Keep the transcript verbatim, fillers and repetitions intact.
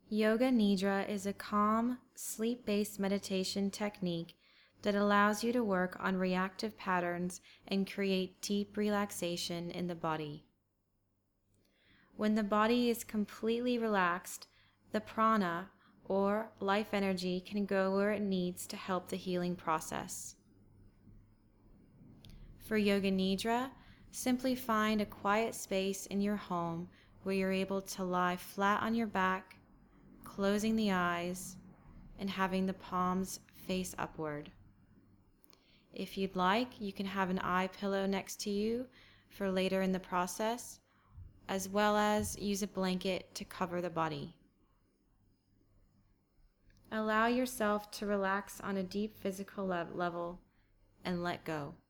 Yoga Nidra is a calm, sleep-based meditation technique that allows you to work on reactive patterns and create deep relaxation in the body. When the body is completely relaxed, the prana, or life energy, can go where it needs to help the healing process. For Yoga Nidra, simply find a quiet space in your home where you're able to lie flat on your back, closing the eyes, and having the palms face upward. If you'd like, you can have an eye pillow next to you for later in the process, as well as use a blanket to cover the body. Allow yourself to relax on a deep physical le- level and let go.